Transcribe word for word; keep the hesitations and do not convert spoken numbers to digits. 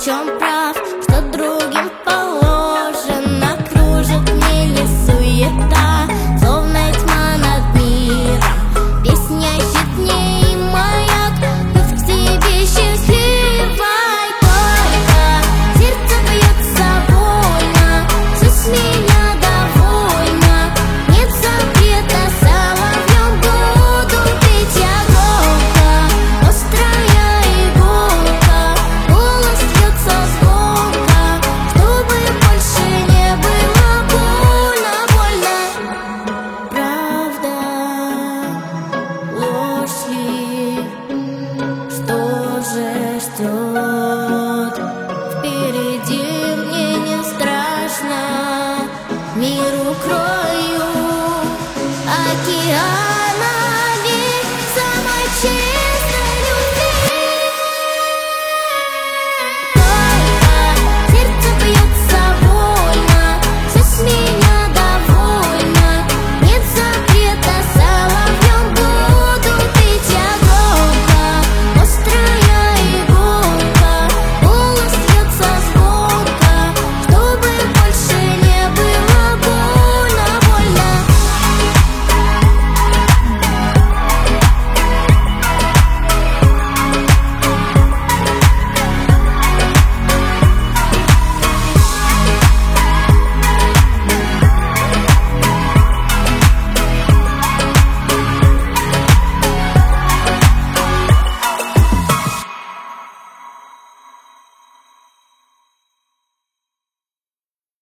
чем прав, что другим положено. Кружит мне суета, словно тьма над миром. Песня щитней маяк, путь к тебе счастливой. Только сердце бьется больно, все с меня довольно. Нет запрета, соловьем буду петь я громко. Острая иголка, голос льется звонко, чтобы больше не было больно, больно. Правда, ложь ли, что же ждет? Впереди мне не страшно, мир укрою океан.